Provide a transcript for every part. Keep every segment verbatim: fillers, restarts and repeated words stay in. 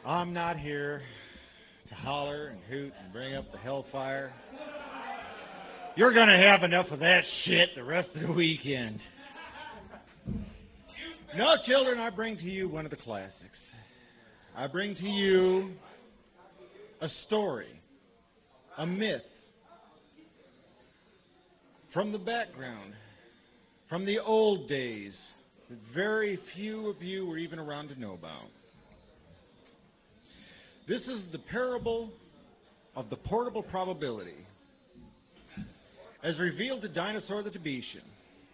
I'm not here to holler and hoot and bring up the hellfire. You're going to have enough of that shit the rest of the weekend. No, children, I bring to you one of the classics. I bring to you a story, a myth, from the background, from the old days, that very few of you were even around to know about. This is the parable of the portable probability, as revealed to Dinosaur the Tibetian.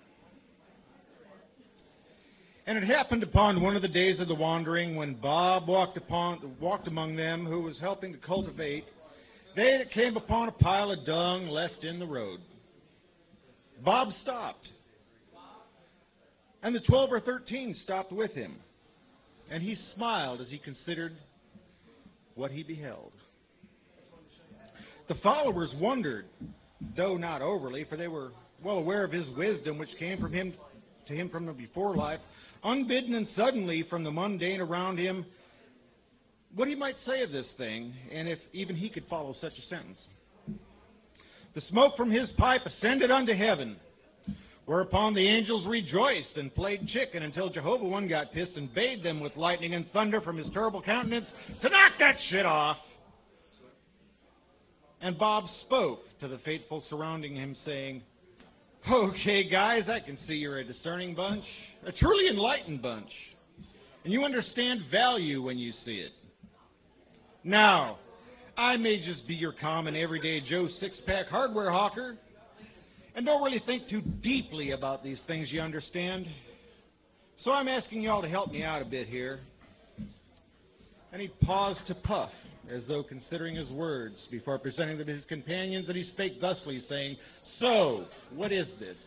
And it happened upon one of the days of the wandering, when Bob walked upon walked among them, who was helping to cultivate, they that came upon a pile of dung left in the road. Bob stopped, and the twelve or thirteen stopped with him, and he smiled as he considered what he beheld. The followers wondered, though not overly, for they were well aware of his wisdom, which came from him to him from the before life, unbidden and suddenly from the mundane around him, what he might say of this thing, and if even he could follow such a sentence. The smoke from his pipe ascended unto heaven, whereupon the angels rejoiced and played chicken until Jehovah One got pissed and bade them with lightning and thunder from his terrible countenance to knock that shit off. And Bob spoke to the faithful surrounding him, saying, "Okay, guys, I can see you're a discerning bunch, a truly enlightened bunch, and you understand value when you see it. Now, I may just be your common everyday Joe six-pack hardware hawker, and don't really think too deeply about these things, you understand. So I'm asking y'all to help me out a bit here." And he paused to puff, as though considering his words, before presenting them to his companions, and he spake thusly, saying, "So, what is this?"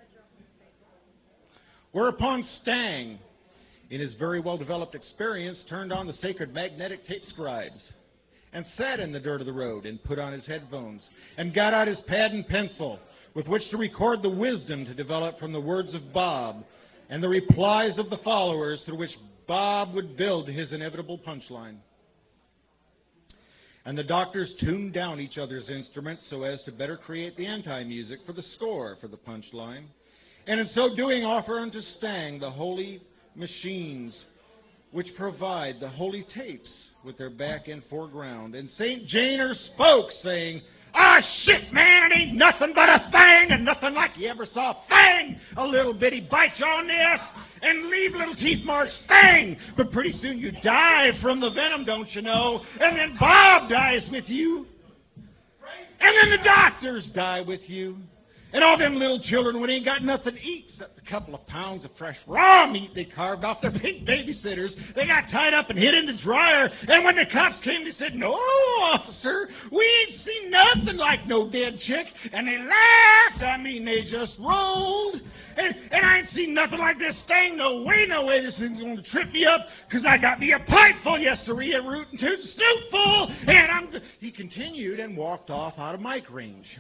Whereupon Stang, in his very well-developed experience, turned on the sacred magnetic tape scribes, and sat in the dirt of the road, and put on his headphones, and got out his pad and pencil, with which to record the wisdom to develop from the words of Bob, and the replies of the followers, through which Bob would build his inevitable punchline. And the doctors tuned down each other's instruments so as to better create the anti-music for the score for the punchline, and in so doing offer unto Stang the holy machines which provide the holy tapes with their back and foreground. And Saint Janer spoke, saying, "Ah, shit, man, it ain't nothing but a thing, and nothing like you ever saw. Thing! A little bitty bite you on the ass and leave little teeth marks. Thing! But pretty soon you die from the venom, don't you know? And then Bob dies with you. And then the doctors die with you. And all them little children when they ain't got nothing to eat except a couple of pounds of fresh raw meat they carved off their big babysitters. They got tied up and hid in the dryer. And when the cops came, they said, 'No, officer, we ain't seen nothing like no dead chick.' And they laughed. I mean, they just rolled. And, and I ain't seen nothing like this thing. No way, no way. This thing's going to trip me up, because I got me a pipe full, yes, sirree, a root and toot snoot full. And I'm... He continued and walked off out of mic range.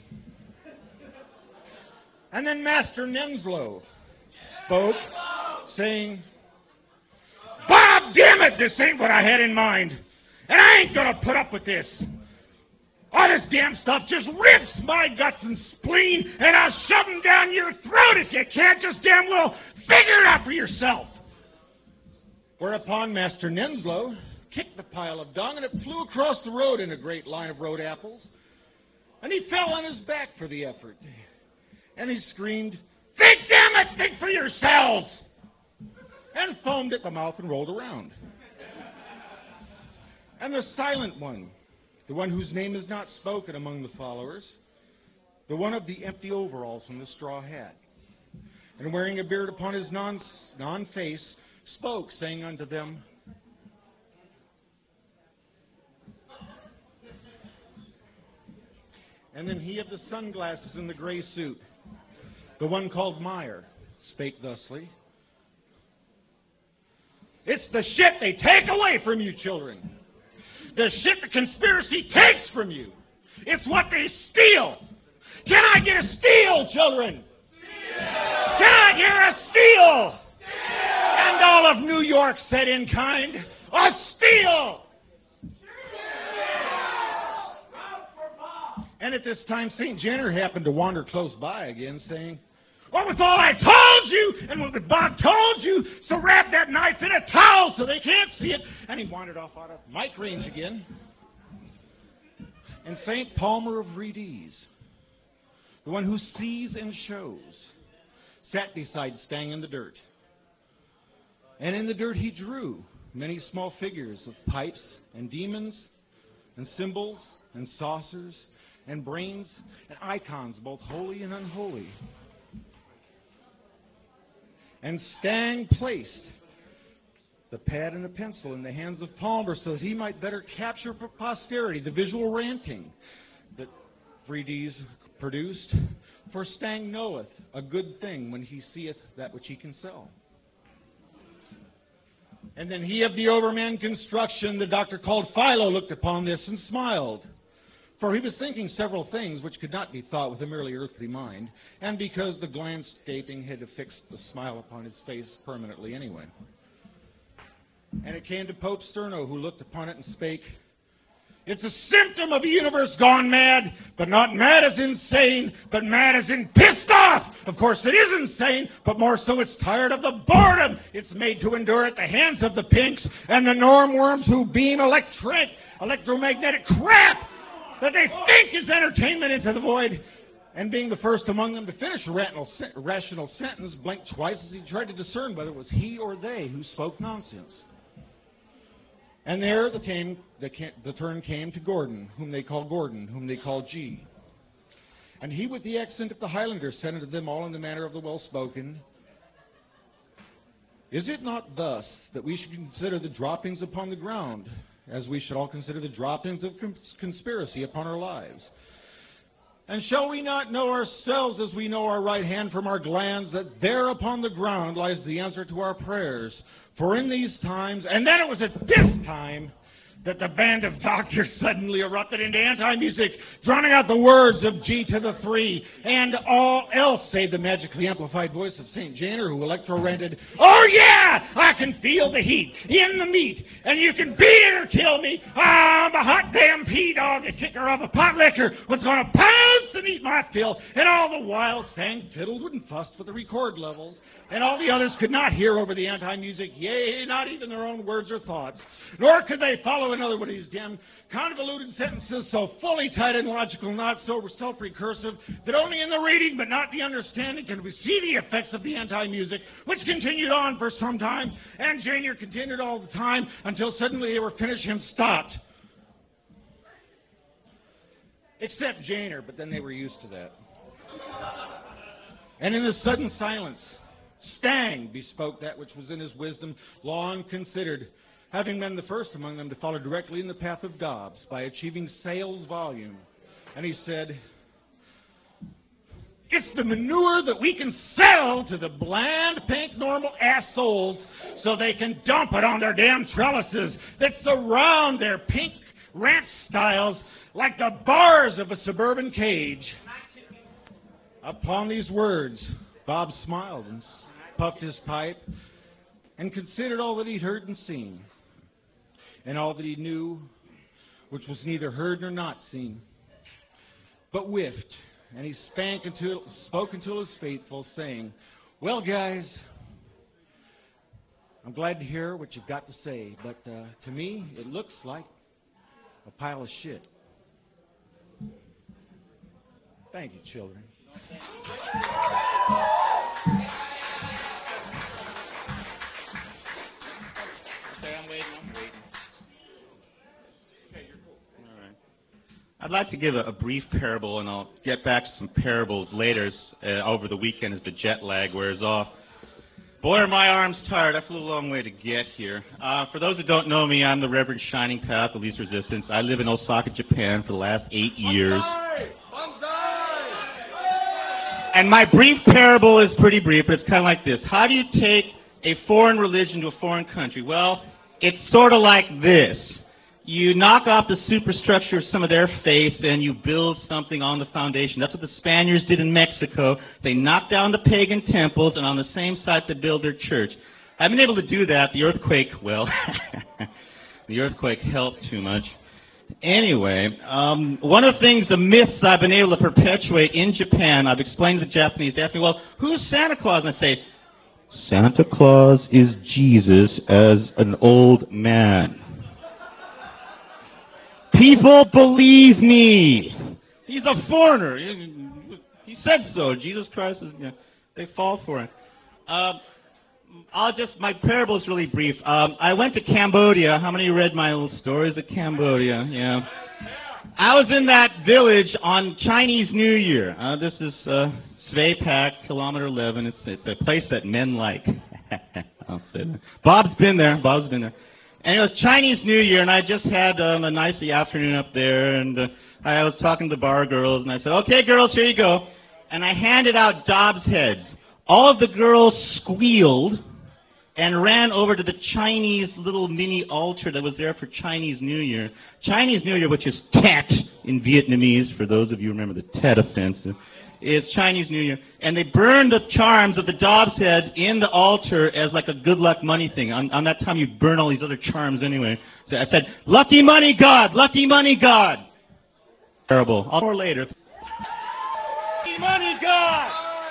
And then Master Nenslow spoke, saying, "Bob, damn it, this ain't what I had in mind. And I ain't going to put up with this. All this damn stuff just rips my guts and spleen, and I'll shove them down your throat if you can't just damn well figure it out for yourself." Whereupon Master Nenslow kicked the pile of dung, and it flew across the road in a great line of road apples. And he fell on his back for the effort. And he screamed, "Think, damn it, think for yourselves!" and foamed at the mouth and rolled around. And the silent one, the one whose name is not spoken among the followers, the one of the empty overalls and the straw hat, and wearing a beard upon his non, non-face, spoke, saying unto them, and then he of the sunglasses and the gray suit, the one called Meyer, spake thusly, "It's the shit they take away from you, children. The shit the conspiracy takes from you. It's what they steal. Can I get a steal, children? Steal! Can I hear a steal? Steal! And all of New York said in kind, a steal! And at this time, Saint Jenner happened to wander close by again, saying, "What with all I told you, and what with Bob told you, so wrap that knife in a towel so they can't see it." And he wandered off out of mic range again. And Saint Palmer of Rheides, the one who sees and shows, sat beside Stang in the dirt. And in the dirt he drew many small figures of pipes and demons and symbols and saucers and brains and icons, both holy and unholy. And Stang placed the pad and the pencil in the hands of Palmer so that he might better capture for posterity the visual ranting that Rheides produced. For Stang knoweth a good thing when he seeth that which he can sell. And then he of the Overman construction, the doctor called Philo, looked upon this and smiled. For he was thinking several things which could not be thought with a merely earthly mind, and because the glance gaping had affixed the smile upon his face permanently anyway. And it came to Pope Sterno, who looked upon it and spake, "It's a symptom of a universe gone mad, but not mad as insane, but mad as in pissed off. Of course it is insane, but more so it's tired of the boredom it's made to endure at the hands of the pinks and the normworms who beam electric, electromagnetic crap that they think is entertainment into the void." And being the first among them to finish a rational sentence, blinked twice as he tried to discern whether it was he or they who spoke nonsense. And there the, came, the, the turn came to Gordon, whom they call Gordon, whom they call G. And he with the accent of the Highlander said unto them all in the manner of the well-spoken, "Is it not thus that we should consider the droppings upon the ground, as we should all consider the droppings of conspiracy upon our lives? And shall we not know ourselves as we know our right hand from our glands, that there upon the ground lies the answer to our prayers? For in these times," and then it was at this time that the band of doctors suddenly erupted into anti-music, drowning out the words of G to the three, and all else save the magically amplified voice of Saint Janer, who electro-ranted, "Oh yeah, I can feel the heat in the meat, and you can beat it or kill me. I'm a hot damn pea-dog, a kicker of a pot liquor, what's going to pounce and eat my fill." And all the while Stang fiddled and fussed with the record levels, and all the others could not hear over the anti-music, yea, not even their own words or thoughts, nor could they follow another one of these damn convoluted sentences so fully tied and logical, not so self-recursive, that only in the reading but not the understanding can we see the effects of the anti-music, which continued on for some time, and Janer continued all the time until suddenly they were finished and stopped. Except Janer, but then they were used to that. And in the sudden silence, Stang bespoke that which was in his wisdom long considered, having been the first among them to follow directly in the path of Dobbs by achieving sales volume. And he said, "It's the manure that we can sell to the bland, pink, normal assholes so they can dump it on their damn trellises that surround their pink ranch styles like the bars of a suburban cage." Upon these words, Bob smiled and puffed his pipe and considered all that he'd heard and seen, and all that he knew, which was neither heard nor not seen, but whiffed, and he spank until, spoke until his faithful, saying, "Well, guys, I'm glad to hear what you've got to say, but uh, to me, it looks like a pile of shit." Thank you, children. I'd like to give a, a brief parable, and I'll get back to some parables later uh, over the weekend as the jet lag wears off. Boy, are my arms tired. I flew a long way to get here. Uh, for those who don't know me, I'm the Reverend Shining Path of Least Resistance. I live in Osaka, Japan for the last eight years. Bonsai! Bonsai! And my brief parable is pretty brief, but it's kind of like this. How do you take a foreign religion to a foreign country? Well, it's sort of like this. You knock off the superstructure of some of their faiths and you build something on the foundation. That's what the Spaniards did in Mexico. They knocked down the pagan temples, and on the same site they built their church. I've been able to do that. The earthquake, well, the earthquake helped too much. Anyway, um, one of the things, the myths I've been able to perpetuate in Japan, I've explained to the Japanese. They ask me, well, who's Santa Claus? And I say, Santa Claus is Jesus as an old man. People believe me. He's a foreigner. He, he said so. Jesus Christ is, you know, they fall for it. Uh, I'll just, my parable is really brief. Um, I went to Cambodia. How many read my little stories of Cambodia? Yeah. I was in that village on Chinese New Year. Uh, this is uh, Svay Pak, kilometer eleven. It's, it's a place that men like. I'll say that. Bob's been there. Bob's been there. And it was Chinese New Year, and I just had um, a nice afternoon up there, and uh, I was talking to the bar girls, and I said, okay, girls, here you go. And I handed out Dobbs heads. All of the girls squealed and ran over to the Chinese little mini altar that was there for Chinese New Year. Chinese New Year, which is Tet in Vietnamese, for those of you who remember the Tet offense, is Chinese New Year. And they burned the charms of the Dobbs head in the altar as like a good luck money thing. On, on that time, you burn all these other charms anyway. So I said, lucky money God, lucky money God. Terrible. I'll more later. Lucky money God!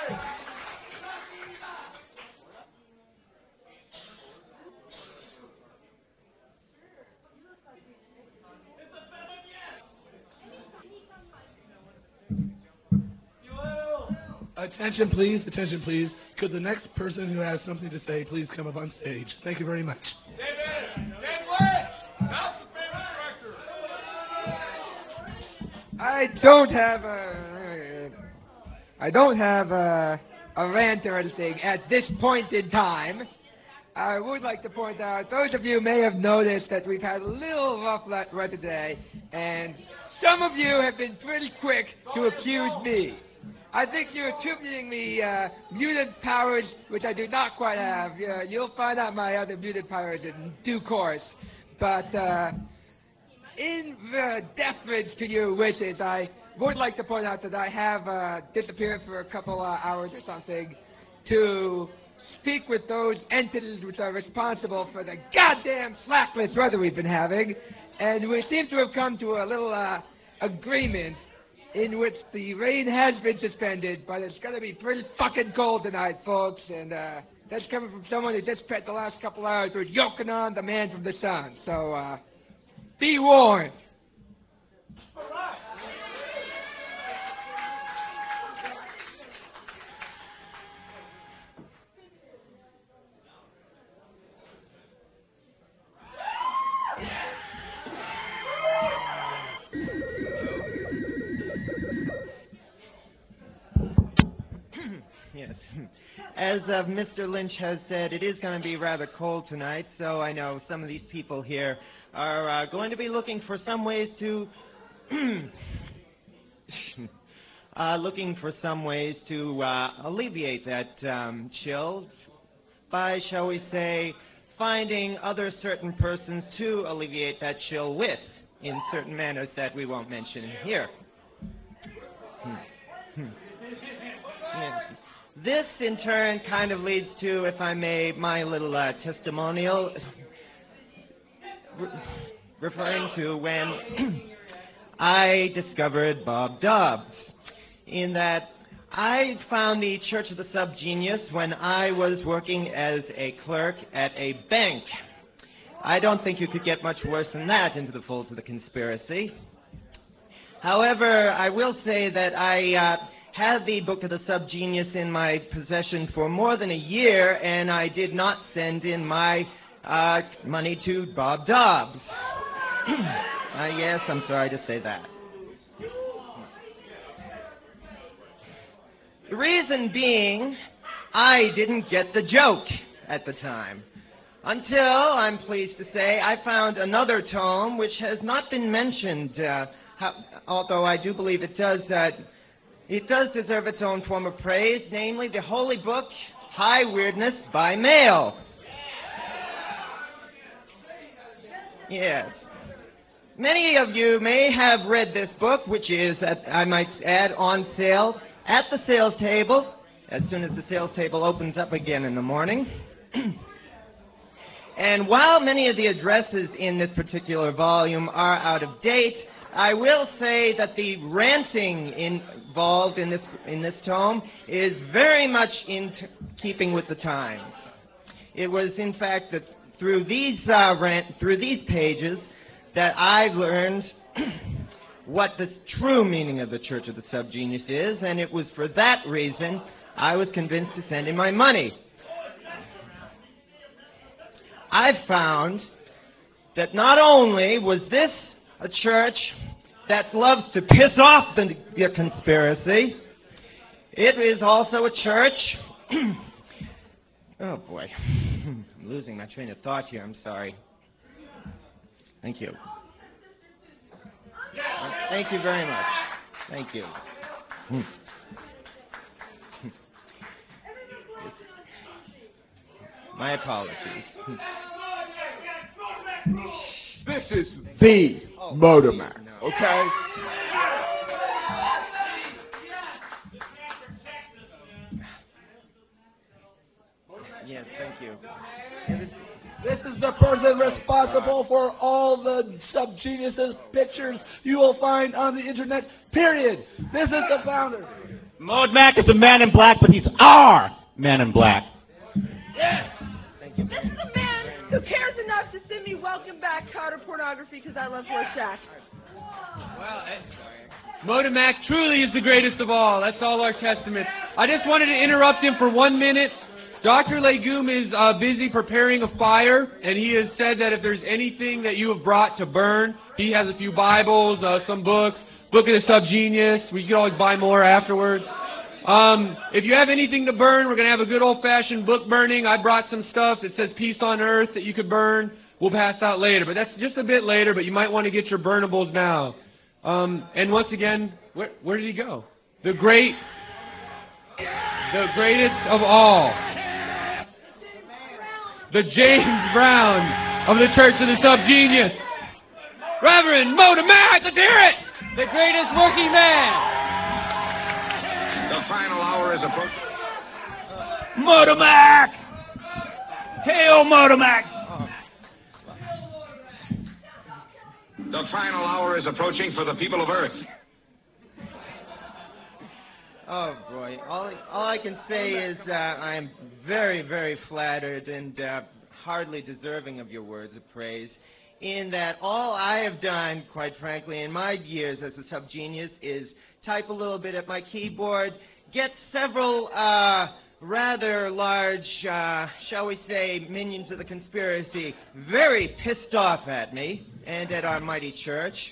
Attention, please. Attention, please. Could the next person who has something to say please come up on stage? Thank you very much. David! David Lynch! Not the favorite director! I don't have a... I don't have a, a rant or anything at this point in time. I would like to point out, those of you may have noticed that we've had a little rough weather today, and some of you have been pretty quick to accuse me. I think you're attributing me uh, mutant powers, which I do not quite have. Uh, you'll find out my other mutant powers in due course. But uh, in uh, deference to your wishes, I would like to point out that I have uh, disappeared for a couple uh, hours or something to speak with those entities which are responsible for the goddamn slackless weather we've been having. And we seem to have come to a little uh, agreement in which the rain has been suspended, but it's going to be pretty fucking cold tonight, folks, and uh, that's coming from someone who just spent the last couple hours with Yochanan, the man from the sun. So, uh, be warned. Yes. As uh, Mister Lynch has said, it is going to be rather cold tonight, so I know some of these people here are uh, going to be looking for some ways to... uh, looking for some ways to uh, alleviate that um, chill by, shall we say, finding other certain persons to alleviate that chill with in certain manners that we won't mention here. Hmm. Hmm. Yes. This, in turn, kind of leads to, if I may, my little uh, testimonial, re referring to when I discovered Bob Dobbs, in that I found the Church of the Subgenius when I was working as a clerk at a bank. I don't think you could get much worse than that into the folds of the conspiracy. However, I will say that I... Uh, had the Book of the Subgenius in my possession for more than a year, and I did not send in my uh, money to Bob Dobbs. uh, yes, I'm sorry to say that. The reason being, I didn't get the joke at the time. Until, I'm pleased to say, I found another tome which has not been mentioned, uh, how, although I do believe it does... Uh, It does deserve its own form of praise, namely the holy book, High Weirdness by Mail. Yes. Many of you may have read this book, which is, at, I might add, on sale at the sales table, as soon as the sales table opens up again in the morning. And while many of the addresses in this particular volume are out of date, I will say that the ranting involved in this, in this tome is very much in t keeping with the times. It was, in fact, that through these, uh, rant, through these pages that I learned what the true meaning of the Church of the Subgenius is, and it was for that reason I was convinced to send in my money. I found that not only was this a church that loves to piss off the, the conspiracy, it is also a church... oh, boy. I'm losing my train of thought here. I'm sorry. Thank you. Uh, thank you very much. Thank you. My apologies. This is the Oh, Motomac, please, no. okay? Yes, thank you. This is the person responsible for all the Subgenius's pictures you will find on the internet, period. This is the founder. Mode Mac is a man in black, but he's our man in black. Thank you. This is a man who cares enough to send me welcome back counter pornography because I love Rorschach. Well, Motomac truly is the greatest of all. That's all our testament. I just wanted to interrupt him for one minute. Doctor Legume is uh, busy preparing a fire, and he has said that if there's anything that you have brought to burn, he has a few Bibles, uh, some books, Book of the Subgenius. We can always buy more afterwards. Um, if you have anything to burn, we're going to have a good old-fashioned book burning. I brought some stuff that says Peace on Earth that you could burn. We'll pass out later, but that's just a bit later, but you might want to get your burnables now. Um, and once again, where, where did he go? The great, the greatest of all. The James Brown of the Church of the Subgenius. Reverend Motomac, let's hear it! The greatest working man. The final hour is approaching. Motomac! Hail Motomac! The final hour is approaching for the people of Earth. Oh, boy. All, all I can say is uh, I'm very, very flattered and uh, hardly deserving of your words of praise, in that all I have done, quite frankly, in my years as a Subgenius is type a little bit at my keyboard, get several uh, rather large, uh, shall we say, minions of the conspiracy very pissed off at me and at our mighty church.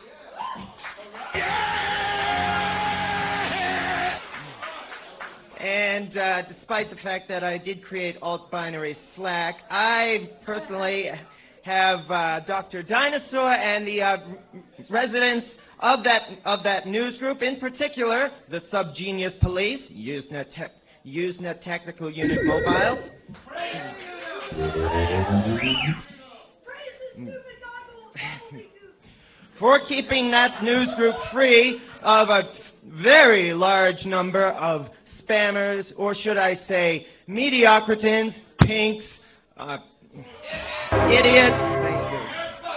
And uh, despite the fact that I did create alt-binary Slack, I personally have uh, Doctor Dinosaur and the uh, residents of that of that news group, in particular, the Subgenius Police, Usenet, te Usenet Technical Unit Mobile. For keeping that news group free of a very large number of spammers, or should I say, mediocritans, pinks, uh, idiots. Thank you.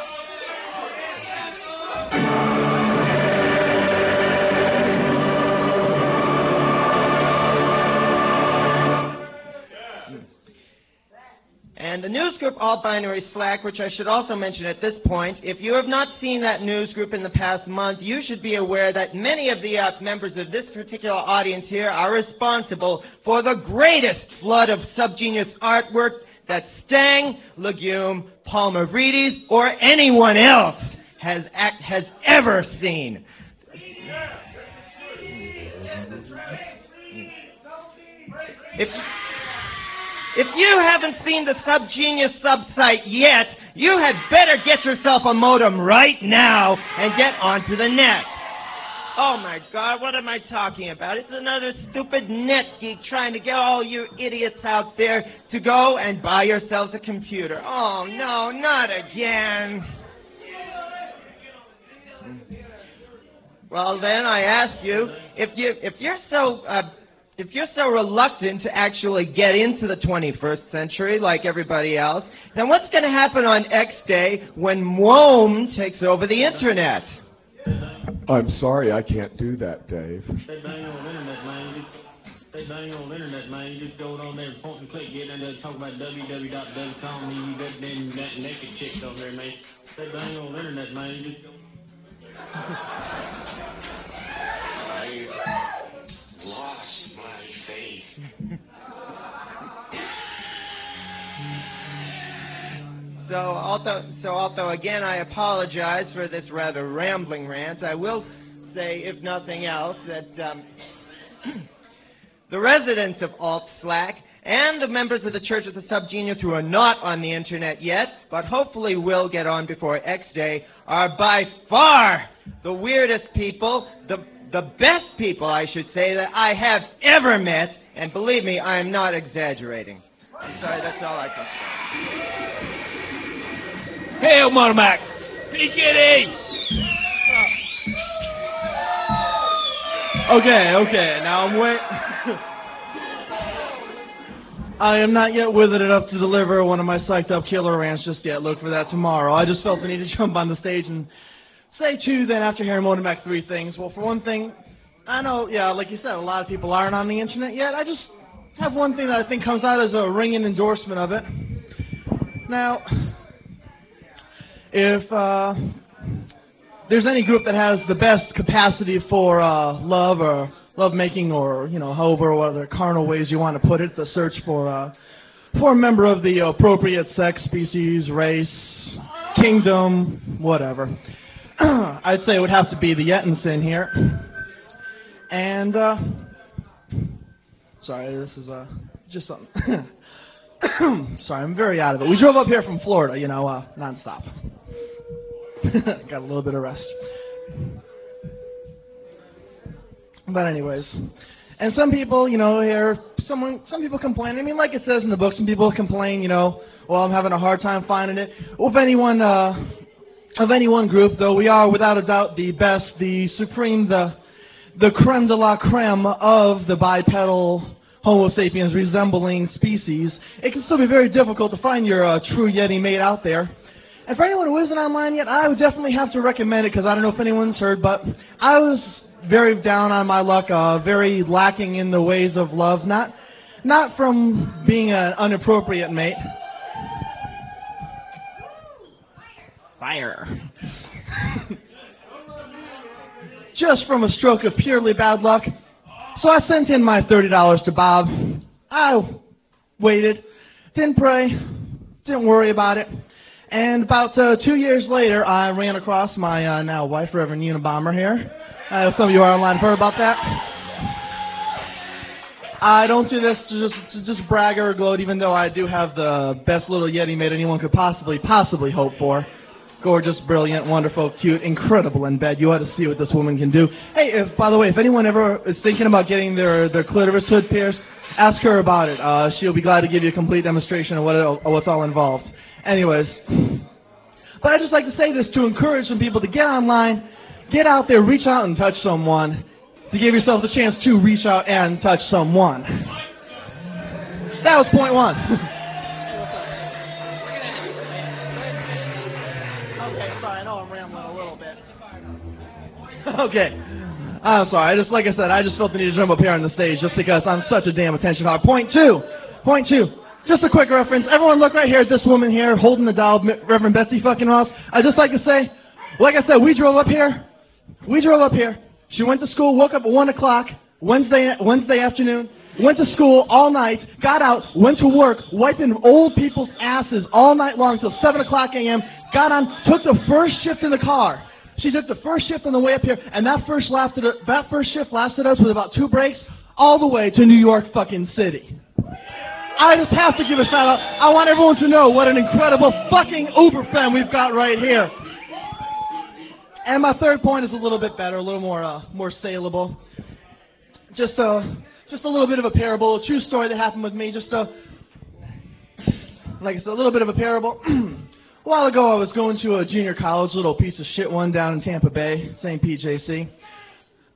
And the news group Alt Binary Slack, which I should also mention at this point, if you have not seen that news group in the past month, you should be aware that many of the uh, members of this particular audience here are responsible for the greatest flood of Subgenius artwork that Stang, Legume, Palmerides, or anyone else has, act, has ever seen. If, if you haven't seen the Subgenius subsite yet, you had better get yourself a modem right now and get onto the net. Oh my God, what am I talking about? It's another stupid net geek trying to get all you idiots out there to go and buy yourselves a computer. Oh no, not again. Well then, I ask you, if you if you're so uh, if you're so reluctant to actually get into the twenty-first century like everybody else, then what's going to happen on X Day when M W O M takes over the internet? I'm sorry, I can't do that, Dave. That dang old internet, man. You just, that dang old internet, man. You just go on there and point and click, get in there and talk about w w w dot dove com, and you got them that naked chicks on there, man. That dang old internet, man. You just go. I lost my faith. So although, so although again I apologize for this rather rambling rant, I will say, if nothing else, that um, the residents of Alt Slack and the members of the Church of the Subgenius who are not on the internet yet, but hopefully will get on before X Day, are by far the weirdest people, the the best people, I should say, that I have ever met, and believe me, I am not exaggerating. I'm sorry, that's all I can say. Hail, Motomac! P K D! Okay, okay, now I'm wait. I am not yet withered enough to deliver one of my psyched up killer rants just yet. Look for that tomorrow. I just felt the need to jump on the stage and say two then after hearing Motomac three things. Well, for one thing, I know, yeah, like you said, a lot of people aren't on the internet yet. I just have one thing that I think comes out as a ringing endorsement of it. Now, if uh, there's any group that has the best capacity for uh, love or lovemaking or, you know, however other carnal ways you want to put it, the search for, uh, for a member of the appropriate sex, species, race, kingdom, whatever, I'd say it would have to be the Yettinson here. And, uh, sorry, this is uh, just something. Sorry, I'm very out of it. We drove up here from Florida, you know, uh, nonstop. Got a little bit of rest. But anyways, and some people, you know, here, someone, some people complain. I mean, like it says in the book, some people complain, you know, well, I'm having a hard time finding it. Well, if anyone, uh, of any one group, though, we are without a doubt the best, the supreme, the, the creme de la creme of the bipedal Homo sapiens resembling species. It can still be very difficult to find your uh, true Yeti mate out there. And for anyone who isn't online yet, I would definitely have to recommend it, because I don't know if anyone's heard, but I was very down on my luck, uh, very lacking in the ways of love, not, not from being an inappropriate mate. Fire. Just from a stroke of purely bad luck. So I sent in my thirty dollars to Bob. I waited, didn't pray, didn't worry about it. And about uh, two years later, I ran across my uh, now wife, Reverend Unabomber here. Uh, some of you are online have heard about that. I don't do this to just, to just brag or gloat, even though I do have the best little Yeti mate anyone could possibly, possibly hope for. Gorgeous, brilliant, wonderful, cute, incredible in bed. You ought to see what this woman can do. Hey, if, by the way, if anyone ever is thinking about getting their, their clitoris hood pierced, ask her about it. Uh, she'll be glad to give you a complete demonstration of what it, of what's all involved. Anyways, but I just like to say this to encourage some people to get online, get out there, reach out and touch someone, to give yourself the chance to reach out and touch someone. That was point one. Okay, sorry, I know I'm rambling a little bit. Okay, I'm sorry. I just, like I said, I just felt the need to jump up here on the stage just because I'm such a damn attention hog. Point two, point two. Just a quick reference. Everyone look right here at this woman here holding the doll, Reverend Betsy fucking Ross. I'd just like to say, like I said, we drove up here. We drove up here. She went to school, woke up at one o'clock, Wednesday, Wednesday afternoon, went to school all night, got out, went to work, wiping old people's asses all night long till seven o'clock a m, got on, took the first shift in the car. She took the first shift on the way up here, and that first, lasted, that first shift lasted us with about two breaks all the way to New York fucking City. I just have to give a shout out. I want everyone to know what an incredible fucking Uber fan we've got right here. And my third point is a little bit better, a little more uh, more saleable. Just a, just a little bit of a parable, a true story that happened with me. Just a, like I said, a little bit of a parable. A while ago, I was going to a junior college, little piece of shit one down in Tampa Bay, Saint Pete J C.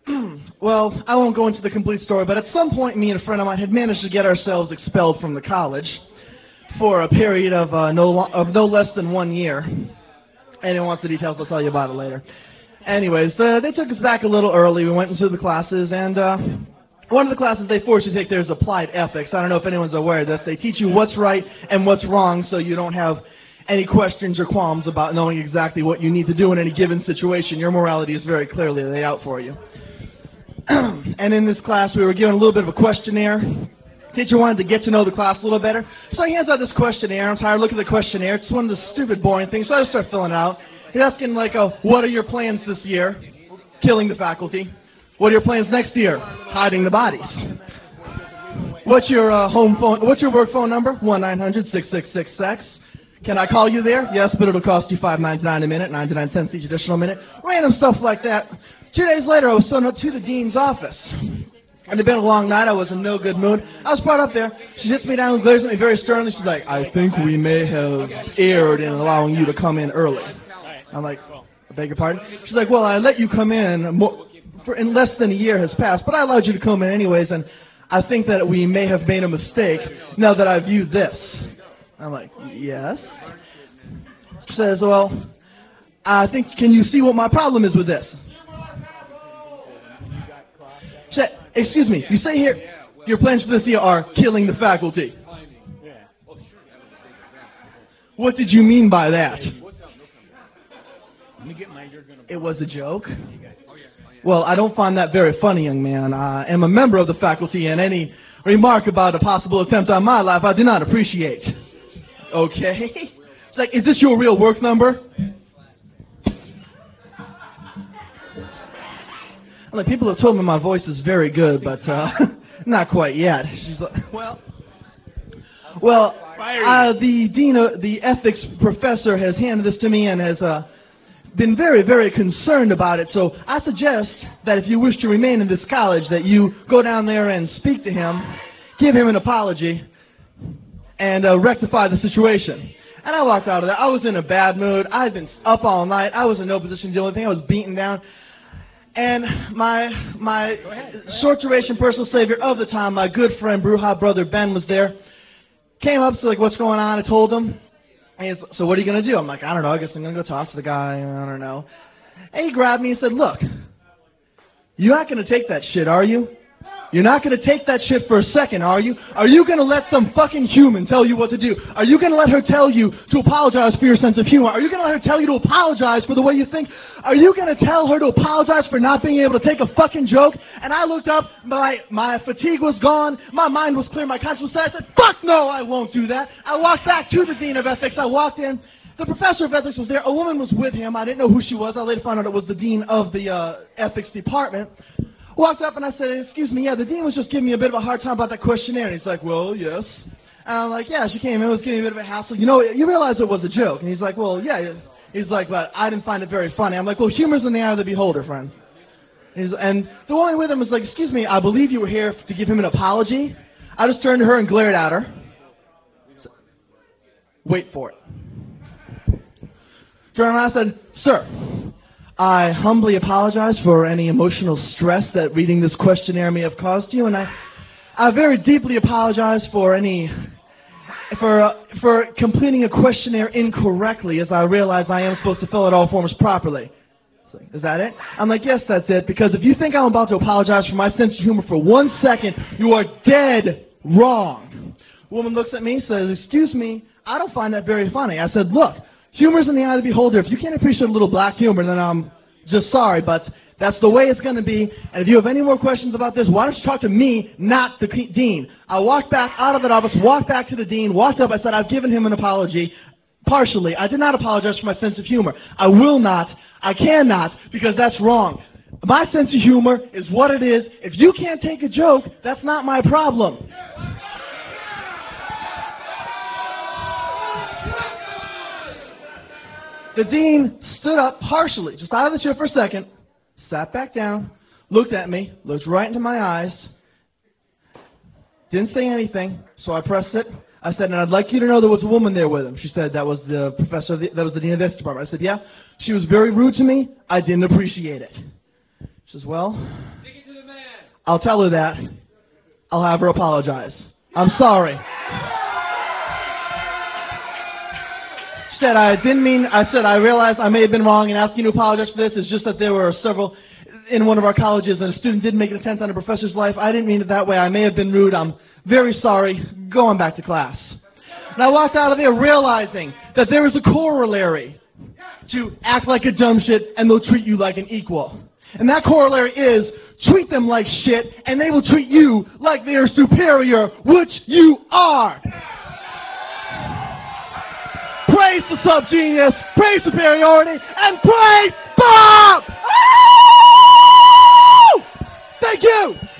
Well, I won't go into the complete story, but at some point, me and a friend of mine had managed to get ourselves expelled from the college for a period of uh, no lo- of no less than one year. Anyone wants the details, I'll tell you about it later. Anyways, the, they took us back a little early. We went into the classes, and uh, one of the classes they force you to take there is applied ethics. I don't know if anyone's aware of this. They teach you what's right and what's wrong, so you don't have any questions or qualms about knowing exactly what you need to do in any given situation. Your morality is very clearly laid out for you. And in this class, we were given a little bit of a questionnaire. Teacher wanted to get to know the class a little better, so he hands out this questionnaire. I'm tired of looking at the questionnaire. It's one of the stupid, boring things, so I just start filling it out. He's asking, like, oh, what are your plans this year? Killing the faculty. What are your plans next year? Hiding the bodies. What's your uh, home phone? What's your work phone number? one nine hundred six six six sex. Can I call you there? Yes, but it'll cost you five ninety-nine a minute, ninety-nine cents each additional minute. Random stuff like that. Two days later, I was sent up to the dean's office. It had been a long night. I was in no good mood. I was brought up there. She sits me down and glares at me very sternly. She's like, I think we may have erred in allowing you to come in early. I'm like, I beg your pardon? She's like, well, I let you come in more, for, in less than a year has passed, but I allowed you to come in anyways, and I think that we may have made a mistake now that I view this. I'm like, yes? She says, well, I think, can you see what my problem is with this? She said, excuse me, you say here your plans for this year are killing the faculty. What did you mean by that? It was a joke. Well, I don't find that very funny, young man. I am a member of the faculty, and any remark about a possible attempt on my life I do not appreciate. Okay? It's like, is this your real work number? Like, people have told me my voice is very good, but uh, not quite yet. She's like, well, well, uh, the dean, of, the ethics professor has handed this to me and has uh, been very, very concerned about it. So I suggest that if you wish to remain in this college, that you go down there and speak to him, give him an apology, and uh, rectify the situation. And I walked out of there. I was in a bad mood. I had been up all night. I was in no position to do anything. I was beaten down. And my my short-duration personal savior of the time, my good friend, Bruja brother Ben, was there. Came up, so like, what's going on? I told him. And he's, so what are you going to do? I'm like, I don't know. I guess I'm going to go talk to the guy. I don't know. And he grabbed me and said, look, you're not going to take that shit, are you? You're not going to take that shit for a second, are you? Are you going to let some fucking human tell you what to do? Are you going to let her tell you to apologize for your sense of humor? Are you going to let her tell you to apologize for the way you think? Are you going to tell her to apologize for not being able to take a fucking joke? And I looked up, my, my fatigue was gone, my mind was clear, my conscience was set. I said, fuck no, I won't do that. I walked back to the dean of ethics. I walked in. The professor of ethics was there. A woman was with him. I didn't know who she was. I later found out it was the dean of the uh, ethics department. Walked up and I said, excuse me, yeah, the dean was just giving me a bit of a hard time about that questionnaire. And he's like, well, yes. And I'm like, yeah, she came in, was giving me a bit of a hassle. You know, you realize it was a joke. And he's like, well, yeah. He's like, but I didn't find it very funny. I'm like, well, humor's in the eye of the beholder, friend. And, he's, and the woman with him was like, excuse me, I believe you were here to give him an apology. I just turned to her and glared at her. So, wait for it. Turned around and I said, sir, I humbly apologize for any emotional stress that reading this questionnaire may have caused you, and I, I very deeply apologize for any, for uh, for completing a questionnaire incorrectly, as I realize I am supposed to fill out all forms properly. Like, is that it? I'm like, yes, that's it, because if you think I'm about to apologize for my sense of humor for one second, you are dead wrong. The woman looks at me and says, excuse me, I don't find that very funny. I said, look, humor's in the eye of the beholder. If you can't appreciate a little black humor, then I'm just sorry, but that's the way it's going to be. And if you have any more questions about this, why don't you talk to me, not the dean? I walked back out of that office, walked back to the dean, walked up. I said, I've given him an apology. Partially. I did not apologize for my sense of humor. I will not. I cannot, because that's wrong. My sense of humor is what it is. If you can't take a joke, that's not my problem. The dean stood up partially, just out of the chair for a second, sat back down, looked at me, looked right into my eyes, didn't say anything, so I pressed it. I said, and I'd like you to know there was a woman there with him. She said, that was the professor, of the, that was the dean of the ethics department. I said, yeah. She was very rude to me. I didn't appreciate it. She says, well, I'll tell her that. I'll have her apologize. I'm sorry. She said, I didn't mean, I said, I realized I may have been wrong in asking you to apologize for this. It's just that there were several in one of our colleges and a student did make an attempt on a professor's life. I didn't mean it that way. I may have been rude. I'm very sorry. Go on back to class. And I walked out of there realizing that there is a corollary to act like a dumb shit and they'll treat you like an equal. And that corollary is treat them like shit and they will treat you like they are superior, which you are. Praise the subgenius, praise superiority, and praise Bob! Oh! Thank you!